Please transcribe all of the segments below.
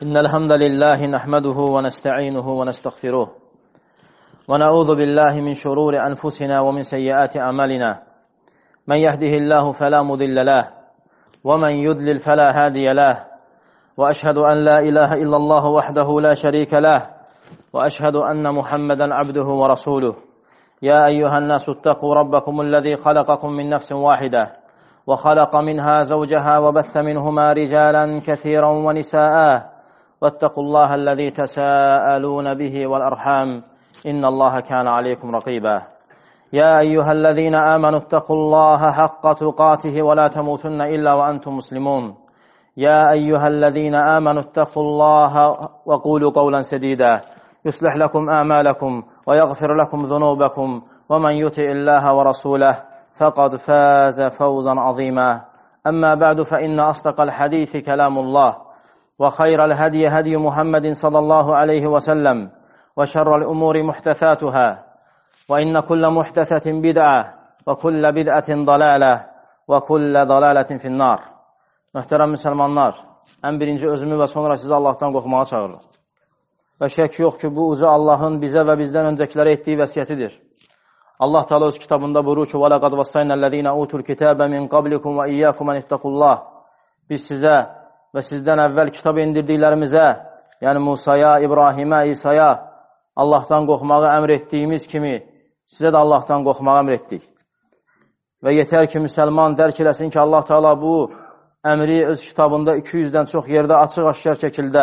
إن الحمد لله نحمده ونستعينه ونستغفره ونعوذ بالله من شرور أنفسنا ومن سيئات أعمالنا من يهده الله فلا مضل له ومن يضلل فلا هادي له وأشهد أن لا إله إلا الله وحده لا شريك له وأشهد أن محمدا عبده ورسوله يا أيها الناس اتقوا ربكم الذي خلقكم من نفس واحدة وخلق منها زوجها وبث منهما رجالا كثيرا ونساء واتقوا الله الذي تساءلون به والأرحام إن الله كان عليكم رقيبا يا أيها الذين آمنوا اتقوا الله حق تقاته ولا تموتن إلا وأنتم مسلمون يا أيها الذين آمنوا اتقوا الله وقولوا قولا سديدا يصلح لكم أعمالكم ويغفر لكم ذنوبكم ومن يطع الله ورسوله فقد فاز فوزا عظيما أما بعد فإن أصدق الحديث كلام الله وخير الهدي هدي محمد صلى الله عليه وسلم وشر الأمور محدثاتها وإن كل محدثة بدعة وكل بدعة ضلالة وكل ضلالة في النار. Möhtərəm müsəlmanlar, ən birinci özümü və sonra sizi Allahdan qorxmağa çağırırım. Və şək yox ki, bu uca Allahın bizə və bizdən öncəkilərə etdiyi vəsiyyətidir. Allah Teala öz kitabında buyurur ki: "وَلَقَدْ وَصَّيْنَا الَّذِينَ أُوتُوا الْكِتَابَ مِنْ قَبْلِكُمْ وَإِيَّاكُمْ أَنِ اتَّقُوا اللَّهَ." Biz sizə və sizdən əvvəl kitab indirdiklərimizə, yəni Musaya, İbrahimə, İsa'ya Allahdan qorxmağı əmr etdiyimiz kimi sizə də Allahdan qorxmağı əmr etdik. Və yetər ki, müsəlman dərk eləsin ki, Allah Teala bu əmri öz kitabında 200-dən çox yerdə açıq-aşkar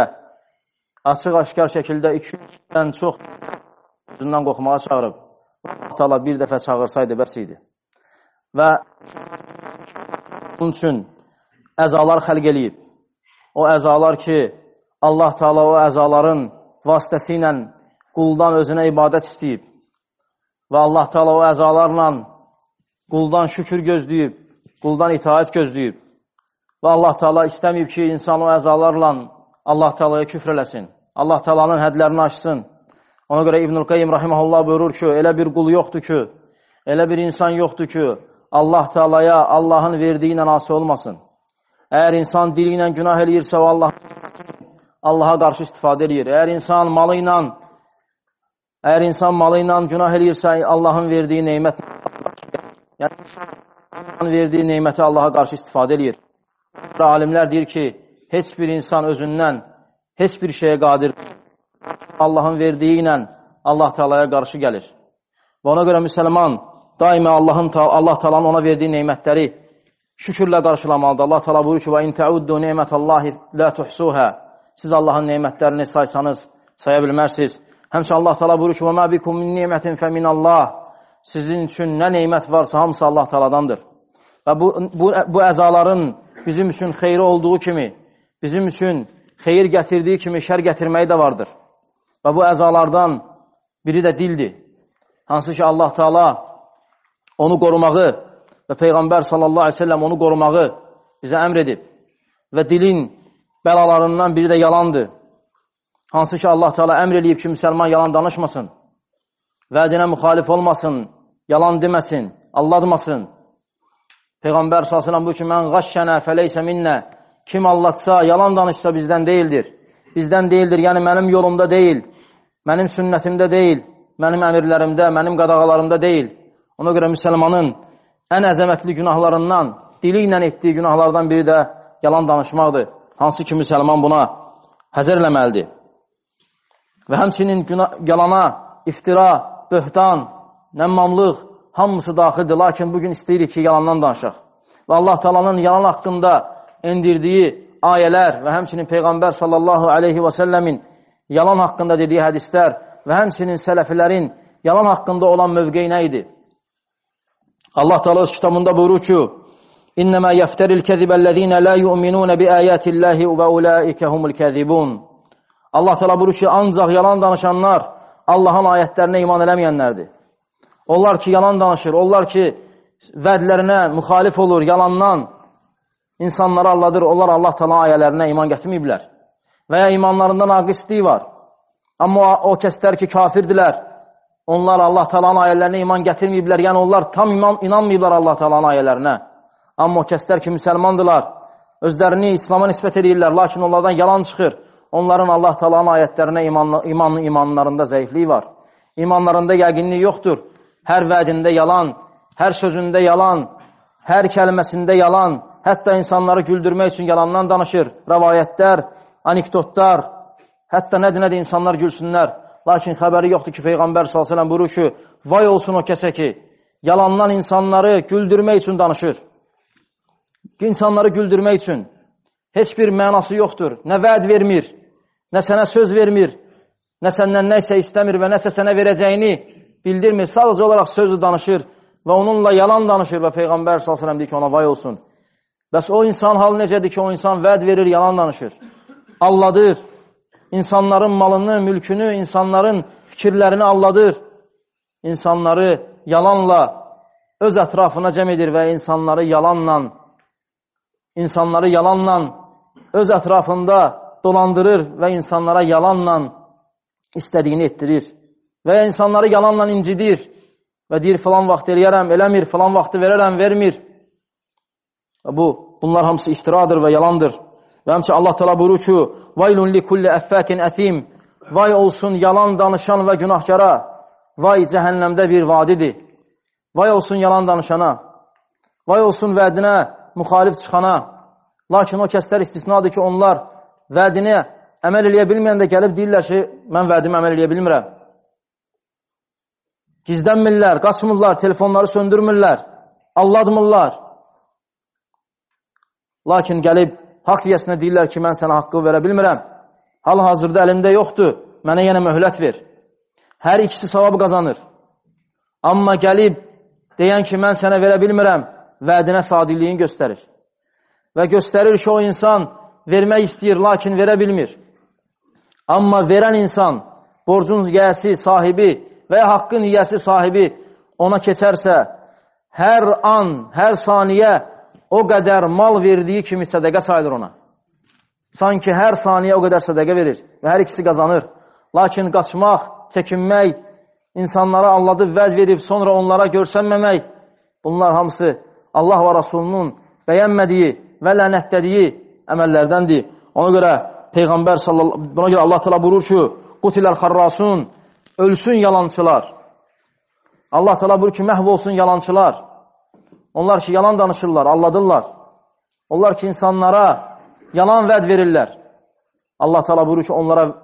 şəkildə 200-dən çox özündən qorxmağa çağırıb. Allah Teala bir dəfə çağırsaydı bəs idi. Və bunun üçün əzalar xəlq eləyib. O əzalar ki, Allah Teala o əzaların vasitəsilə quldan özünə ibadət istəyib. Və Allah Teala o əzalarla quldan şükür gözləyib, quldan itaət gözləyib. Və Allah Teala istəməyib ki, insan o əzalarla Allah Teala'ya küfr eləsin. Allah Teala'nın hədlərini aşsın. Ona görə İbnül Qayyim rahimehullah buyurur ki, elə bir qul yoxdur ki, elə bir insan yoxdur ki, Allah Teala'ya Allahın verdiyi ilə asi olmasın. Əgər insan dili ilə günah eləyirsə, o Allaha qarşı istifadə eləyir. Əgər insan malı ilə günah eləyirsə, Allahın verdiyi neməti Allaha qarşı istifadə eləyir. Alimlər deyir ki, heç bir insan özündən heç bir şeyə qadir Allahın verdiyi ilə Allah Teala'ya qarşı gəlir. Və ona görə müsəlman daima Allah Teala'nın ona verdiyi neymətləri şükürlə qarşılamalıdır. Allah Teala buyurur ki: "Və in ta'uddu ni'metallahi la tuhsuha." Siz Allahın nemətlərini saysanız saya bilmərsiniz. Həmçinin Allah Teala buyurur ki: "Və ma bikum min ni'metin feminallah." Sizin üçün nə nemət varsa hamısı Allah Teala'dandır. Və bu əzaların bizim üçün xeyri olduğu kimi, bizim üçün xeyir gətirdiyi kimi şər gətirməyi də vardır. Və bu əzalardan biri də dildir. Hansı ki Allah Teala onu qorumağı və Peyğəmbər sallallahu aleyhi ve sellem onu qorumağı bizə əmr edib. Və dilin bəlalarından biri də yalandır. Hansı ki Allah Teala əmr edib ki, müsəlman yalan danışmasın, vədinə müxalif olmasın, yalan deməsin, aldatmasın. Peyğəmbər sallallahu aleyhi ve sellem buyurur ki: "Mən qaşşənə fəleysə minnə." Kim allatsa, yalan danışsa bizdən deyildir. Bizdən deyildir, yəni mənim yolumda deyil, mənim sünnətimdə deyil, mənim əmirlərimdə, mənim qadağalarımda deyil. Ona görə müsəlmanın ən əzəmətli günahlarından, dili ilə etdiyi günahlardan biri də yalan danışmaqdır. Hansı ki müsəlman buna həzər eləməlidir. Və həmçinin yalana, iftira, böhtan, nəmmamlıq hamısı daxildir. Lakin bugün istəyirik ki, yalandan danışaq. Və Allah Teala'nın yalan haqqında endirdiyi ayələr və həmçinin Peyğəmbər sallallahu aleyhi və səlləmin yalan haqqında dediyi hədislər və həmçinin sələfilərin yalan haqqında olan mövqeyi nə idi? Allah Teala öz kitabında buyurur ki: "İnnəmə yəftəril kəzibəlləzinə la yu'minun bi ayatillahi və ulaikə humul kəzibun." Allah Teala buyurur ki, ancaq yalan danışanlar Allahın ayətlərinə iman eləməyənlərdir. Onlar ki yalan danışır, onlar ki vədlərinə müxalif olur, yalandan insanları alladır, onlar Allah Teala ayələrinə iman gətirməyiblər. Və ya imanlarında naqisliyi var. Amma o kəslər ki kafirdirlər, onlar Allah Teala'nın ayələrinə iman gətirməyiblər, yəni onlar tam inanmayıblar Allah Teala'nın ayələrinə. Amma o kəslər ki müsəlmandırlar, özlərini İslam'a nisbət edirlər, lakin onlardan yalan çıxır. onların Allah Taala'nın ayətlərinə imanlarında zəiflik var. İmanlarında yəqinlik yoxdur. Hər vədində yalan, hər sözündə yalan, hər kəlməsində yalan, hətta insanları güldürmək üçün yalandan danışır. Rəvayətlər, anekdotlar, hətta nədir insanlar gülsünlər. Lakin xəbəri yoxdur ki, Peyğəmbər s.ə.v buyurur ki, vay olsun o kəsə ki, yalandan insanları güldürmək üçün danışır. İnsanları güldürmək üçün heç bir mənası yoxdur. Nə vəd vermir, nə sənə söz vermir, nə səndən nəsə istəmir və nəsə sənə verəcəyini bildirmir. Sadəcə olaraq sözü danışır və onunla yalan danışır və Peyğəmbər s.ə.v deyir ki, ona vay olsun. Bəs o insan halı necədir ki, o insan vəd verir, yalan danışır, alladır, insanların malını, mülkünü, insanların fikirlərini alladır, insanları yalanla öz ətrafına cəm edir və insanları yalanla öz ətrafında dolandırır və insanlara yalanla istədiyini etdirir və insanları yalanla incidir və deyir, filan vaxt eləyərəm, eləmir, filan vaxtı verərəm, vermir. Bunlar hamısı iftiradır və yalandır. Və həmçə Allah Teala buyurur ki, vaylun li kulli əffəkin əthim, vay olsun yalan danışan və günahkara, vay cəhənnəmdə bir vadidir. Vay olsun yalan danışana, vay olsun vədinə müxalif çıxana. Lakin o kəslər istisnadır ki, onlar vədini əməl eləyə bilməyəndə gəlib deyirlər ki, mən vədimi əməl eləyə bilmirəm. Gizlənmirlər, qaçmırlar, telefonları söndürmürlər, alladmırlar. Lakin gəlib haqq yəsinə deyirlər ki, mən sənə haqqı verə bilmirəm. Hal-hazırda əlimdə yoxdur, mənə yenə möhlət ver. Hər ikisi savabı qazanır. Amma gəlib deyən ki, mən sənə verə bilmirəm, vədinə sadiliyin göstərir. Və göstərir ki, o insan vermək istəyir, lakin verə bilmir. Amma verən insan, borcun yiyəsi sahibi və ya haqqın yiyəsi sahibi ona keçərsə, hər an, hər saniyə o qədər mal verdiyi kimi sədəqə sayılır ona. Sanki hər saniyə o qədər sədəqə verir və hər ikisi qazanır. Lakin qaçmaq, çəkinmək, insanlara alladıb vəd verib, sonra onlara görsənməmək, bunlar hamısı Allah və Rasulunun bəyənmədiyi və lənətlədiyi əməllərdəndir. Ona görə buna görə Allah Teala buyurur ki, qutiləl xarrasun, ölsün yalancılar. Allah Teala buyurur ki, məhv olsun yalancılar. Onlar ki, yalan danışırlar, alladırlar. Onlar ki, insanlara yalan vəd verirlər. Allah Teala buyurur ki,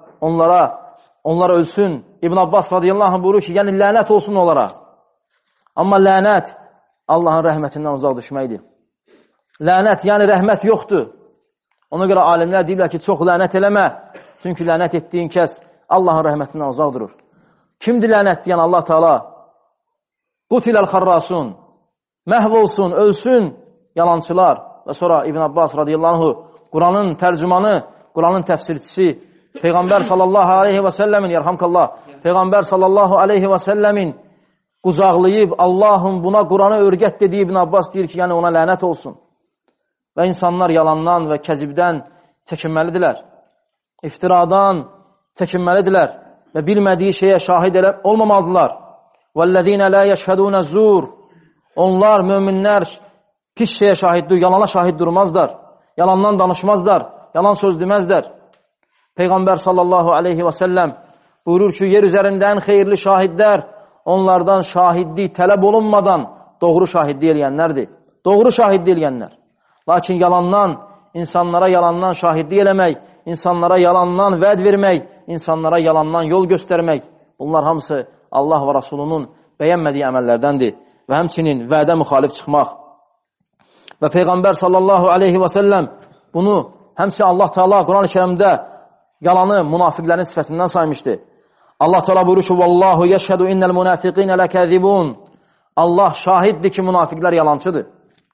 onlara ölsün. İbn Abbas radiyallahu anh buyurur ki, yəni lənət olsun onlara. Amma lənət Allahın rəhmətindən uzaq düşməkdir. Lənət, yəni rəhmət yoxdur. Ona görə alimlər deyirlər ki, çox lənət eləmə. Çünki lənət etdiyin kəs Allahın rəhmətindən uzaq durur. Kimdir lənət deyən Allah Teala? Qutiləl xarrasun, məhv olsun, ölsün yalancılar. Və sonra İbn Abbas radiyallahu anh, Quranın tərcümanı, Quranın təfsirçisi, Peyğəmbər sallallahu aleyhi və səlləmin, yarhamkallah, Peyğəmbər sallallahu aleyhi və səlləmin qucaqlayıb, Allahın buna Quranı örgət dediyi İbn Abbas deyir ki, yəni ona lənət olsun. Və insanlar yalandan və kəzibdən çəkinməlidirlər. İftiradan çəkinməlidirlər və bilmədiyi şeyə şahid olmamalıdırlar. وَالَّذِينَ لَا يَشْهَدُونَ الزُّورِ Onlar, möminlər pis şeyə şahiddir, yalana şahid durmazlar, yalandan danışmazlar, yalan söz deməzlər. Peyğəmbər sallallahu aleyhi və səlləm buyurur ki, yer üzərində ən xeyirli şahidlər onlardan şahidlik tələb olunmadan doğru şahidlik eləyənlərdir. Doğru şahidlik eləyənlər. Lakin yalandan, insanlara yalandan şahidlik eləmək, insanlara yalandan vəd vermək, insanlara yalandan yol göstərmək, bunlar hamısı Allah və Rasulunun bəyənmədiyi əməllərdəndir və həmçinin vədə müxalif çıxmaq. Və Peyğəmbər sallallahu aleyhi və səlləm bunu həmçinin Allah Teala Quran-ı Kərimdə yalanı münafiqlərin sifətindən saymışdı. Allah Teala buyurur ki, "Vallahu yeşhadu innel munafiqin lekazibun." Allah şahiddir ki, münafiqlər yalancıdır.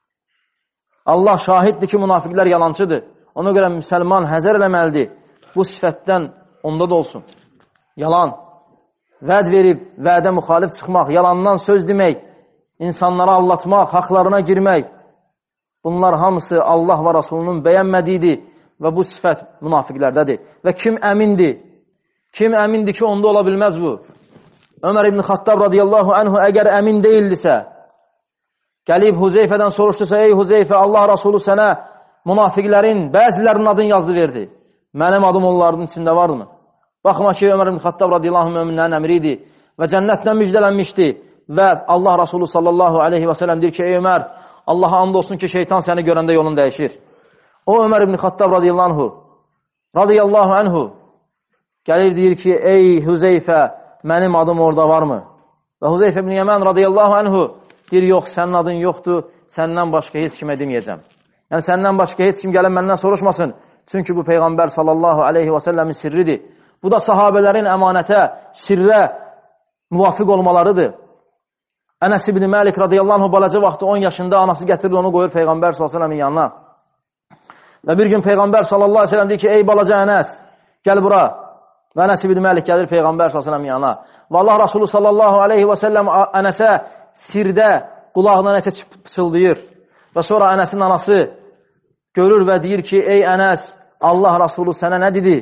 Allah şahiddir ki, münafiqlər yalancıdır. Ona görə müsəlman həzər eləməlidir. Bu sifətdən onda da olsun. Yalan, vəd verib, vədə müxalif çıxmaq, yalandan söz demək, insanlara allatmaq, haqlarına girmək, bunlar hamısı Allah və Rasulunun bəyənmədiyidir və bu sifət münafiqlərdədir. Və kim əmindir? Kim əmindir ki, onda ola bilməz bu? Ömər ibn Xattab radiyallahu anhu əgər əmin deyildisə, gəlib Huzeyfədən soruşdusa, ey Huzeyfə, Allah Rasulü sənə münafiqlərin bəzilərinin adını yazdı verdi. Mənim adım onların içində varmı? Baxma ki, Ömər ibn Xattab radiyallahu anh möminlərin əmri idi və cənnətdən müjdələnmişdi və Allah Rasulü sallallahu aleyhi və sələm deyir ki, ey Ömər, Allaha and olsun ki, şeytan səni görəndə yolun dəyişir. O Ömər ibn Xattab radiyallahu anhu gəlir deyir ki, ey Hüzeyfə, mənim adım orada varmı? Və Hüzeyfə ibn Yəmən radiyallahu anhu deyir, yox, sənin adın yoxdur, səndən başqa heç kimə deməyəcəm. Yəni, səndən başqa heç kim gəlin məndən soruşmasın. Çünki bu Peyğəmbər sallallahu aleyhi və səlləmin sirridir. Bu da sahabələrin əmanətə, sirrə müvafiq olmalarıdır. Ənəs ibn Məlik radiyallahu anh balaca vaxtı 10 yaşında anası gətirir, onu qoyur Peyğəmbər sallallahu aleyhi və səlləmin yanına. Və bir gün Peyğəmbər sallallahu aleyhi və səlləm deyir ki, ey balaca Ənəs, gəl bura. Və Ənəs ibn Məlik gəlir Peyğəmbər sallallahu aleyhi və səlləmin yanına. Və Allah Rasulü sallallahu aleyhi və səlləm Ənəsə sirdə qulağına nəsə pıçıldayır. Və sonra Ənəsin anası görür və deyir ki, ey Ənəs, Allah Rasulü sənə nə dedi?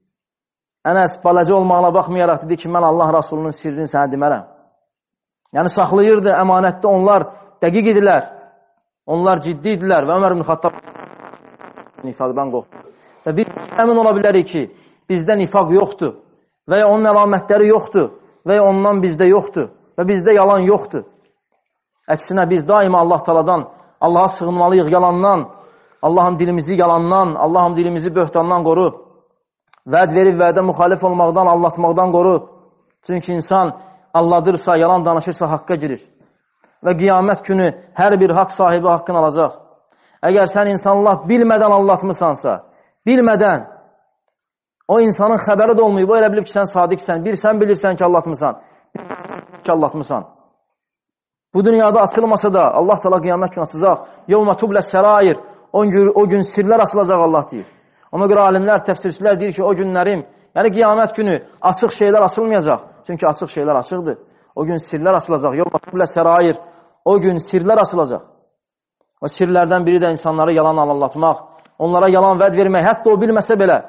Ənəs balaca olmağına baxmayaraq dedi ki, mən Allah Rasulunun sirrini sənə demərəm. Yəni, saxlayırdı, əmanətdə onlar dəqiq idilər. Onlar ciddi idilər və Ömər ibn Xattab nifaqdan qorxdu. Və biz əmin ola bilərik ki, bizdə nifaq yoxdur və ya onun əlamətləri yoxdur və ya ondan bizdə yoxdur və bizdə yalan yoxdur. Əksinə, biz daima Allah taladan, Allaha sığınmalıyıq yalandan, Allahım dilimizi yalandan, Allahım dilimizi böhtandan qoru. Vəd verib vədə müxalif olmaqdan, allatmaqdan qoru. Çünki insan alladırsa, yalan danışırsa haqqa girir. Və qiyamət günü hər bir haqq sahibi haqqını alacaq. Əgər sən insanlar bilmədən allatmısansa, bilmədən o insanın xəbəri də olmayıb, o elə bilib ki, sən sadiqsən, bir sən bilirsən ki, allatmısan. Bu dünyada açılmasa da Allah təala qiyamət günü açacaq. Yevmə tubləs sərair. O gün sirlər açılacaq Allah deyir. Ona görə alimlər, təfsirçilər deyir ki, o günlərim, yəni qiyamət günü açıq şeylər açılmayacaq. Çünki açıq şeylər açıqdır. O gün sirlər açılacaq. Yevmə tubləs sərair. O gün sirlər açılacaq. O sirlərdən biri də insanları yalan anlatmaq, onlara yalan vəd vermək, hətta o bilməsə belə,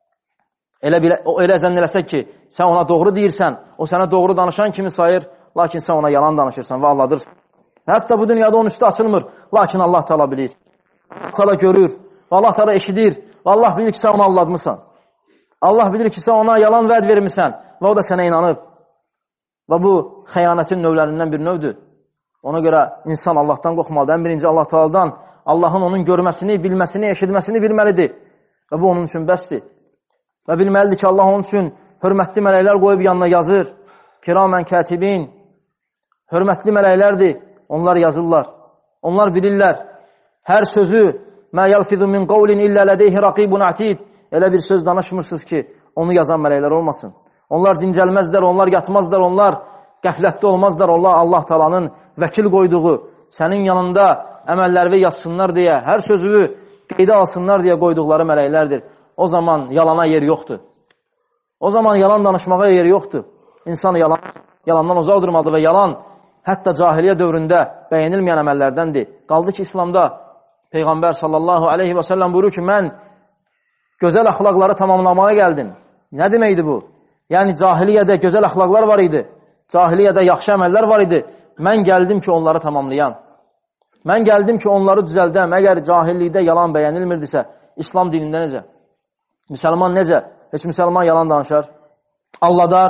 elə zənn eləsək ki, sən ona doğru deyirsən, o sənə doğru danışan kimi sayır, lakin sən ona yalan danışırsan və alladırsan. Hətta bu dünyada onun üstü açılmır, lakin Allah təala bilir. Allah təala görür və Allah təala eşidir və Allah bilir ki, sən onu alladmısan. Allah bilir ki, sən ona yalan vəd vermirsən və o da sənə inanıb. Və bu xəyanətin növlərindən bir növdür. Ona görə insan Allahdan qorxmalıdır. Ən birinci Allah Taala'dan, Allahın onun görməsini, bilməsini, eşitməsini bilməlidir. Və bu onun üçün bəsdir. Və bilməlidir ki, Allah onun üçün hörmətli mələklər qoyub yanına yazır. Kiramən kətibin, hörmətli mələklərdir. Onlar yazırlar. Onlar bilirlər. Hər sözü, mə yəlfizu min qavlin illə lədeyhi raqibun atid. Elə bir söz danışmırsınız ki, onu yazan mələklər olmasın. Onlar dincəlməzlər, onlar yatmazlar, onlar qəflətdə olmazlar. Onlar Allah Taala'nın vəkil qoyduğu, sənin yanında əməllərini yazsınlar deyə, hər sözü qeydə alsınlar deyə qoyduqları mələklərdir. O zaman yalana yer yoxdur. O zaman yalan danışmağa yer yoxdur. İnsan yalandan uzaq durmalıdır və yalan hətta cahiliyyə dövründə bəyənilməyən əməllərdəndir. Qaldı ki, İslamda Peyğəmbər sallallahu aleyhi və səlləm buyurur ki, mən gözəl əxlaqları tamamlamaya gəldim. Nə deməkdir bu? Yəni, cahiliyyədə gözəl əxlaqlar var idi. Cahiliyyədə yaxşı əməllər var idi. Mən gəldim ki, onları tamamlayan. Mən gəldim ki, onları düzəldəm. Əgər cahillikdə yalan bəyənilmirdisə, İslam dinində necə? Müsəlman necə? Heç müsəlman yalan danışar. Alladar.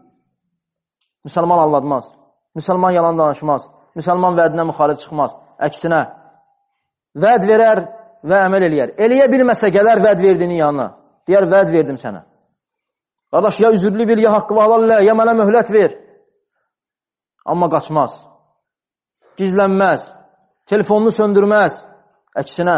Müsəlman alladmaz. Müsəlman yalan danışmaz. Müsəlman vədinə müxalif çıxmaz. Əksinə, vəd verər və əməl eləyər. Eləyə bilməsə gələr vəd verdiyinin yanına. Deyər, vəd verdim sənə. Qardaş, ya üzürlü bil, ya haqqı valallə, ya mənə möhlət ver. Amma qaçmaz. Gizlənməz. Telefonunu söndürməz. Əksinə,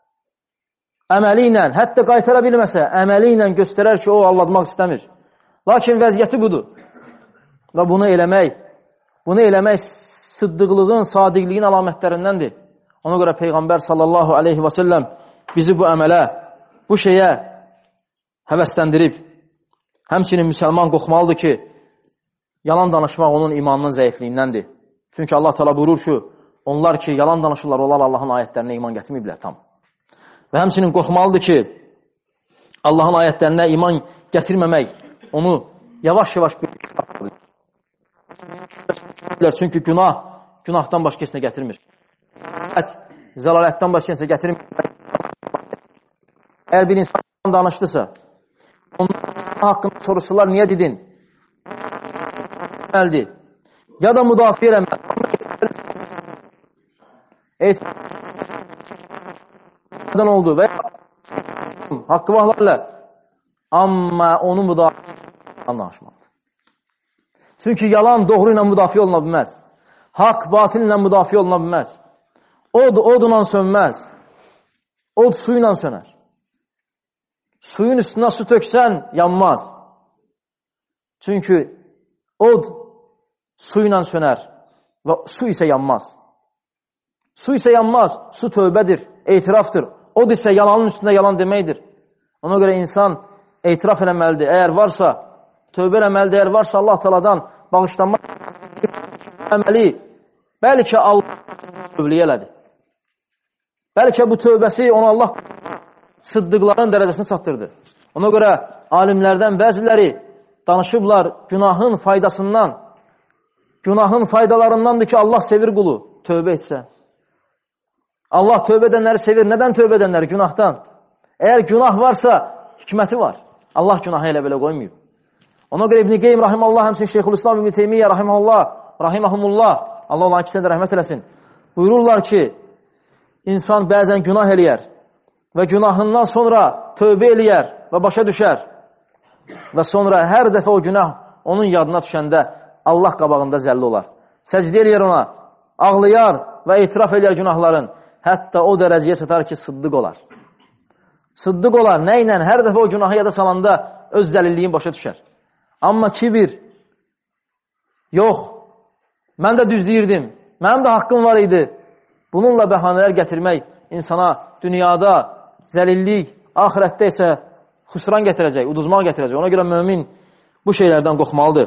əməli ilə, hətta qaytara bilməsə, əməli ilə göstərər ki, o alladmaq istəmir. Lakin vəziyyəti budur. Və bunu eləmək sıddıqlığın, sadiqliyin əlamətlərindəndir. Ona görə Peyğəmbər sallallahu aleyhi və səlləm bizi bu əmələ, bu şeyə həvəsləndirib. Həmçinin müsəlman qorxmalıdır ki, yalan danışmaq onun imanının zəifliyindəndir. Çünki Allah Teala buyurur ki, onlar ki, yalan danışırlar, onlar Allahın ayətlərinə iman gətirməyiblər tam. Və həmçinin qorxmalıdır ki, Allahın ayətlərinə iman gətirməmək, onu yavaş-yavaş çünki günahdan başqa heç nə gətirmir. Zəlalətdən başqa heç nə gətirmir. Əgər bir insan danışdısa, onun haqqında soruşsalar, niyə dedin? Ya da müdafiə eləməli. Etirafdan oldu və haqqı vaxtlarla. Amma onu müdafiə danışmalı. Çünki yalan doğru ilə müdafiə oluna bilməz. Haqq batil ilə müdafiə oluna bilməz. Odla sönməz. Od su ilə sönər. Suyun üstünə su töksən yanmaz. Çünki od su ilə sönər və su isə yanmaz. Su isə yanmaz. Su tövbədir, etirafdır. Od isə yalanın üstündə yalan deməkdir. Ona görə insan etiraf eləməlidir. Əgər varsa, tövbə eləməlidir. Əgər varsa Allah Teala'dan bağışlanmaq əməli, bəlkə Allah tövbliyə elədi. Bəlkə bu tövbəsi onu Allah sıddıqların dərəcəsini çatdırdı. Ona görə alimlərdən bəziləri danışıblar günahın faydasından, günahın faydalarındandır ki, Allah sevir qulu tövbə etsə. Allah tövbə edənləri sevir. Nədən tövbə edənləri? Günahdan. Əgər günah varsa, hikməti var. Allah günahı elə belə qoymayıb. Ona görə İbn-i Qeym rahiməllah, həmçinin Şeyxülislam İbn-i Teymiyyə rahiməllah, Allah onların ikisini də rəhmət eləsin. Buyururlar ki, insan bəzən günah eləyər və günahından sonra tövbə eləyər və başa düşər və sonra hər dəfə o günah onun yadına düşəndə Allah qabağında zəlli olar. Səcdə eləyər ona, ağlayar və etiraf eləyər günahların. Hətta o dərəcəyə çatar ki, sıddıq olar. Sıddıq olar. Nə ilə? Hər dəfə o günahı yada salanda öz zəlilliyin başa düşər. Amma kibir, yox, mən də düz deyirdim, mənim də haqqım var idi. Bununla bəhanələr gətirmək insana dünyada zəlillik, ahirətdə isə xüsran gətirəcək, uduzmaq gətirəcək. Ona görə mömin bu şeylərdən qorxmalıdır.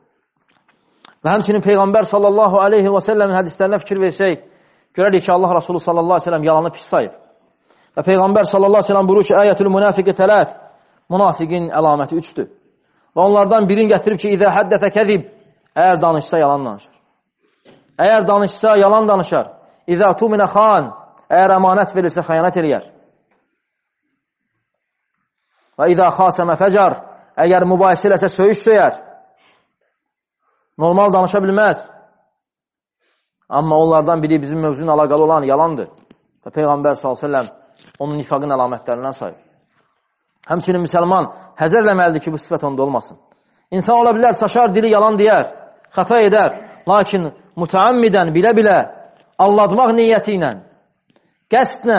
Və həmçinin Peyğəmbər sallallahu aleyhi və səlləmin hədislərinə fikir versək, görərik ki, Allah Rasulü sallallahu aleyhi və səlləm yalanı pis sayıb. Və Peyğəmbər sallallahu aleyhi və səlləm buyurur ki, əyətül münafiqi tələth, münafiqin əlaməti 3-dür. Və onlardan birini gətirib ki, İzə həddətə kəzib, əgər danışsa yalan danışar. Əgər danışsa yalan danışar. İzə tuminə xan, əgər əmanət verilsə xəyanət eləyər. Və İzə xasəmə fəcar, əgər mübahisə eləsə söyüş söyər. Normal danışa bilməz. Amma onlardan biri bizim mövzunun əlaqəli olan yalandır. Və Peyğəmbər s.ə.v onun nifaqın əlamətlərindən sayır. Həmçinin müsəlman həzər eləməlidir ki, bu sifət onda olmasın. İnsan ola bilər, çaşar, dili yalan deyər, xəta edər. Lakin mütəammidən, bilə-bilə, allatmaq niyyəti ilə, qəsdlə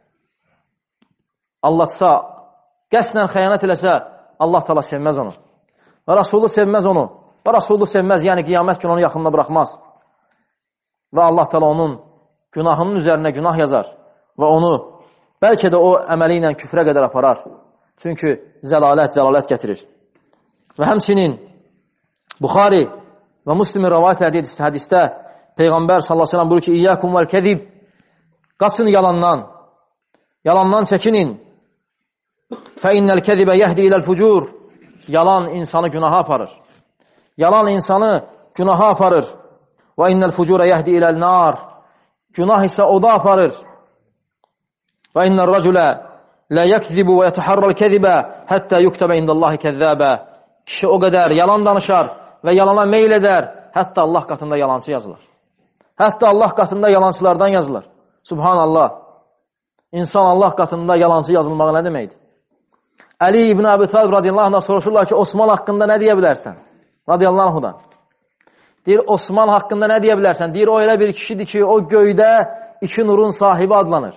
allatsa, qəsdlə xəyanət eləsə, Allah təala sevməz onu. Və Rasulü sevməz onu. Və Rasulü sevməz, yəni qiyamət günü onu yaxınına buraxmaz. Və Allah təala onun günahının üzərinə günah yazar və onu bəlkə də o əməli ilə küfrə qədər aparar. Çünki zəlalət gətirir. Və həmçinin Buxari və Müslimin rəvayət etdiyi hədisdə Peyğəmbər sallallahu əleyhi və səlləm buyurur ki, İyyəkum vəl-kəzib, qaçın yalandan. Yalandan çəkinin. Fə innəl-kəzibə yəhdi iləl-fucur. Yalan insanı günaha aparır. Yalan insanı günaha aparır. Və innəl-fucurə yəhdi iləl-nar. Günah isə oda aparır. Və innəl-rəculə lə yəkzibu və yətəharral-kəzibə həttə yuktəbə indəllahi kəzzəbə. Kişi o qədər yalan danışar və yalana meyl edər, hətta Allah qatında yalancı yazılır. Hətta Allah qatında yalancılardan yazılır. Subhanallah. İnsan Allah qatında yalancı yazılmağı nə deməkdir? Əli ibn Əbi Talib radiyallahu anhdan soruşurlar ki, Osman haqqında nə deyə bilərsən? Radiyallahu anhdan. Deyir, Osman haqqında nə deyə bilərsən? Deyir, o elə bir kişidir ki, o göydə 2 nurun sahibi adlanır.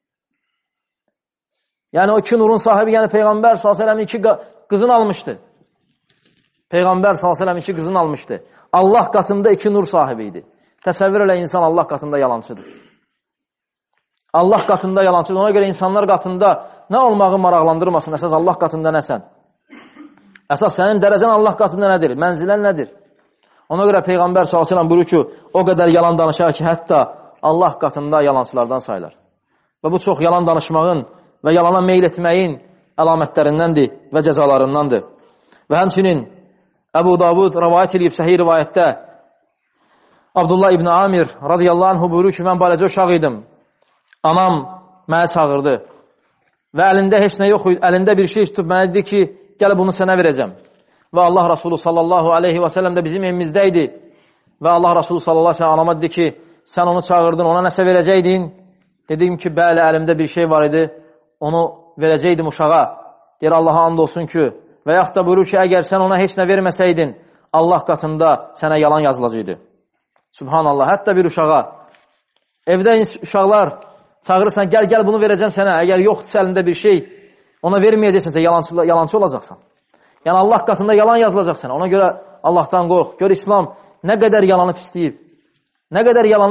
Yəni, o 2 nurun sahibi, yəni Peyğəmbər s.ə.v 2 qızını almışdı. Peyğəmbər s.ə.v 2 qızını almışdı. Allah qatında 2 nur sahibi idi. Təsəvvür elə insan Allah qatında yalancıdır. Allah qatında yalancıdır. Ona görə insanlar qatında nə olmağı maraqlandırmasın. Əsas Allah qatında nəsən? Əsas sənin dərəcən Allah qatında nədir? Mənzilən nədir? Ona görə Peyğəmbər s.ə.v buyurur ki, o qədər yalan danışar ki, hətta Allah qatında yalancılardan sayılar. Və bu çox yalan danışmağın və yalana meyl etməyin əlamətlərindəndir və cəzalarındandır. Və həmçinin Əbu Davud rəvayət edib səhih rivayətdə Abdullah ibn Amir radiyallahu anhu buyurur ki, mən baləcə uşaq idim. Anam mənə çağırdı. və əlində heç nə yox idi, əlində bir şey tutub mənə dedi ki, gəl bunu sənə verəcəm. Və Allah Rasulü sallallahu aleyhi və səlləm də bizim evimizdə idi. Və Allah Rasulü sallallahu aleyhi və səlləm anama dedi ki, sən onu çağırdın, ona nəsə verəcəydin. Dedim ki, bəli, əlimdə bir şey var idi, onu verəcəkdim uşağa. Deyir, Allaha and olsun ki, və yaxud da buyurur ki, əgər sən ona heç nə verməsəydin, Allah qatında sənə yalan yazılacaqdı. Subhanallah, hətta bir uşağa, evdə uşaqlar çağırırsan, gəl bunu verəcəm sənə, əgər yoxdursa əlində bir şey, ona verməyəcəksənsə, yalancı olacaqsan. Yəni, Allah qatında yalan yazılacaq sənə, ona görə Allahdan qorx. Gör, İslam nə qədər yalanı pisləyib, nə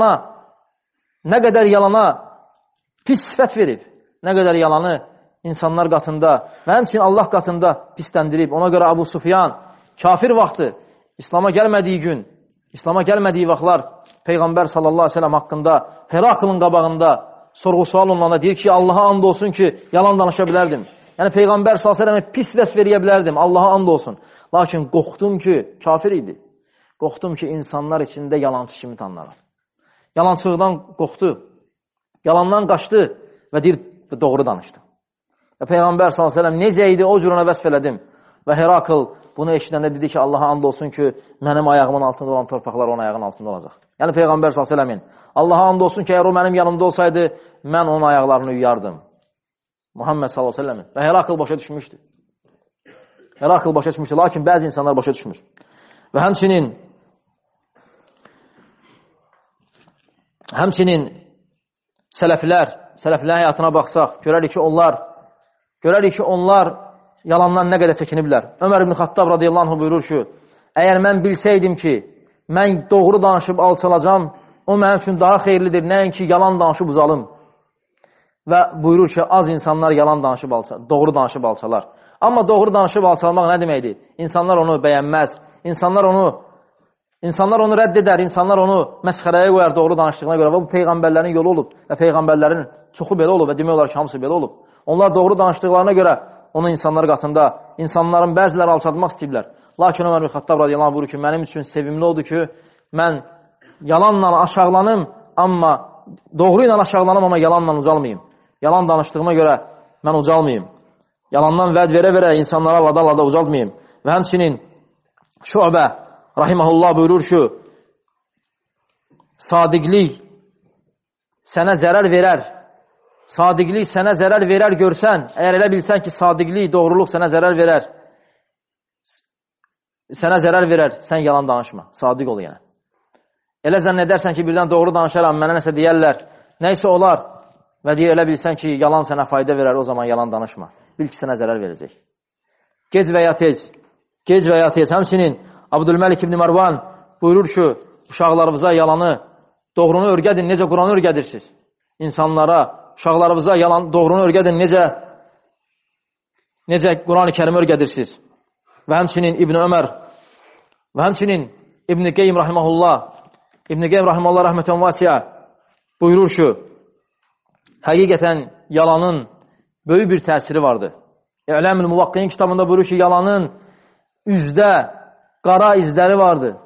qədər yalana pis sifət verib, nə qədər yalanı insanlar qatında və həmçinin Allah qatında pisləndirib. Ona görə Abu Sufyan kafir vaxtı, İslama gəlmədiyi gün, İslama gəlmədiyi vaxtlar Peyğəmbər sallallahu aleyhi ve sellem haqqında Heraklın qabağında sorğu-sual onlarına deyir ki, Allaha and olsun ki, yalan danışa bilərdim. Yəni Peyğəmbər sallallahu aleyhi ve sellemə pis vəsf veriyə bilərdim, Allaha and olsun. Lakin qorxdum ki, kafir idi. Qorxdum ki, insanlar içində yalancı kimi tanınarım. Yalançılıqdan qorxdu, yalandan qaçdı və deyir, doğru danışdı. Və Peyğəmbər s.ə.v necə idi, o cür ona vəsf elədim. Və Herakl bunu eşidəndə dedi ki, Allaha and olsun ki, mənim ayağımın altında olan torpaqlar onun ayağının altında olacaq. Yəni Peyğəmbər s.ə.v-in Allaha and olsun ki, əgər o mənim yanımda olsaydı, mən onun ayaqlarını uyardım. Muhammed s.ə.v-in. Və Herakl başa düşmüşdü. Herakl başa düşmüşdü, lakin bəzi insanlar başa düşmür. Və həmçinin sələflərin həyatına baxsaq, görərik ki, onlar yalandan nə qədər çəkiniblər. Ömər ibn Xattab radiyallahu anh buyurur ki, əgər mən bilsəydim ki, mən doğru danışıb alçalacam, o mənim üçün daha xeyirlidir, nəinki yalan danışıb uzalım. Və buyurur ki, az insanlar doğru danışıb alçalar. Amma doğru danışıb alçalmaq nə deməkdir? İnsanlar onu bəyənməz, insanlar onu rədd edər, insanlar onu məsxərəyə qoyar doğru danışdığına görə. Və bu Peyğəmbərlərin yolu olub və Peyğəmbərlərin çoxu belə olub və demək olar ki, hamısı belə olub. Onlar doğru danışdıqlarına görə onu insanlar qatında, insanların bəziləri alçatmaq istəyiblər. Lakin Ömər ibn Xattab radiyallahu anh buyurur ki, mənim üçün sevimli odur ki, mən yalanla aşağılanım, amma doğru ilə aşağılanım, amma yalanla ucalmayayım. Yalan danışdığıma görə mən ucalmayayım. Yalandan vəd verə-verə insanlara lada-lada ucalmayayım. Və həmçinin Şu'bə rahiməhullah buyurur ki, sadiqlik sənə zərər verər. Sadiqlik sənə zərər verər görsən, əgər elə bilsən ki, sadiqlik, doğruluq sənə zərər verər, sən yalan danışma, sadiq ol yəni. Elə zənn edərsən ki, birdən doğru danışaram, mənə nəsə deyərlər, nəysə olar və deyir, elə bilsən ki, yalan sənə fayda verər, o zaman yalan danışma. Bil ki, sənə zərər verəcək. Gec və ya tez, həmçinin Abdülməlik ibn Marwan buyurur ki, uşaqlarınıza yalanı, doğrunu örgədin, necə Quranı örgədirsiniz? İnsanlara, uşaqlarınıza doğrunu örgədin, necə Quran-ı Kərimi örgədirsiniz? Və həmçinin İbn Ömər, və həmçinin İbn Qeym rahiməhullah rəhmətən vasiyə buyurur ki, həqiqətən yalanın böyük bir təsiri vardır. İ'lam-ül Muvaqqi'in kitabında buyurur ki, yalanın üzdə qara izləri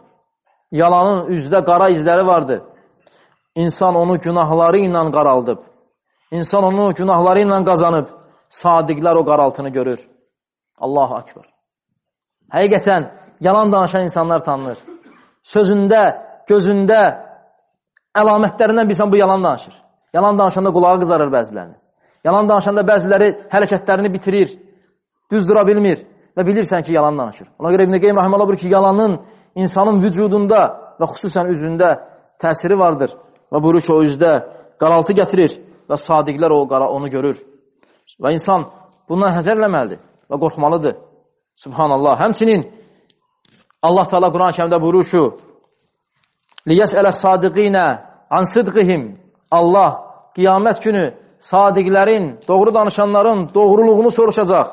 vardır. İnsan onu günahları ilə qaraldıb. İnsan onu günahları ilə qazanıb. Sadiqlər o qaraltını görür. Allahu Akbar. Həqiqətən yalan danışan insanlar tanınır. Sözündə, gözündə əlamətlərindən bilsən bu yalan danışır. Yalan danışanda qulağı qızarır bəzilərini. Yalan danışanda bəziləri hərəkətlərini bitirir, düz dura bilmir və bilirsən ki, yalan danışır. Ona görə İbn Qeym rahimehullah buyurur ki, yalanın insanın vücudunda və xüsusən üzündə təsiri vardır və buyurur ki, o üzdə qaraltı gətirir və sadiqlər onu görür. Və insan bundan həzər eləməlidir və qorxmalıdır. Subhanallah. Həmçinin Allah Teala Quran-ı Kərimdə buyurur ki, liyəs'ələ sadiqinə an sidqihim. Allah qiyamət günü sadiqlərin, doğru danışanların doğruluğunu soruşacaq.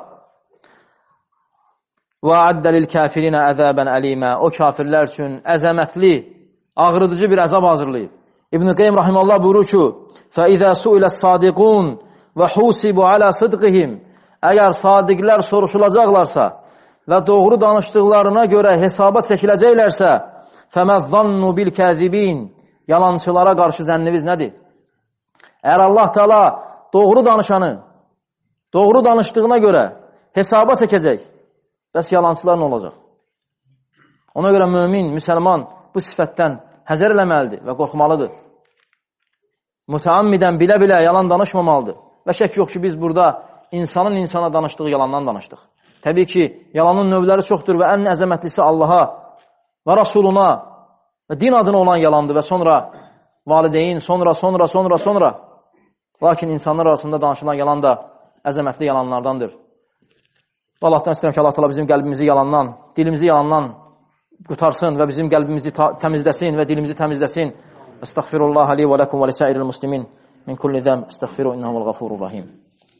Və addə lil kafirinə əzəbən əlimə. O kafirlər üçün əzəmətli, ağrıdıcı bir əzab hazırlayıb. İbn-i Qeym rahiməllah buyurur ki, فَإِذَا سُئِلَ الصَّادِقُونَ وَحُوسِبُ عَلَى صِدْقِهِمْ. Əgər sadiqlər soruşulacaqlarsa və doğru danışdıqlarına görə hesaba çəkiləcəklərsə, فَمَذَّنُّ بِالْكَذِبِينَ. Yalançılara qarşı zənniniz nədir? Əgər Allah Teala doğru danışanı, doğru danışdığına görə hesaba çəkəcək. Bəs yalancılar nə olacaq? Ona görə mümin, müsəlman bu sifətdən həzər eləməlidir və qorxmalıdır. Mütəammidən bilə-bilə yalan danışmamalıdır. Və şək yox ki, biz burada insanın insana danışdığı yalandan danışdıq. Təbii ki, yalanın növləri çoxdur və ən əzəmətlisi Allaha və Rasuluna və din adına olan yalandır və sonra valideyn, sonra. Lakin insanlar arasında danışılan yalan da əzəmətli yalanlardandır. Allahdan istəyirəm ki, Allah təala bizim qəlbimizi yalandan, dilimizi yalandan qutarsın və bizim qəlbimizi təmizləsin və dilimizi təmizləsin. Estağfirullah li və lakum və lisairil muslimin min kulli zəm. Estağfiru innehul gafurur rahim.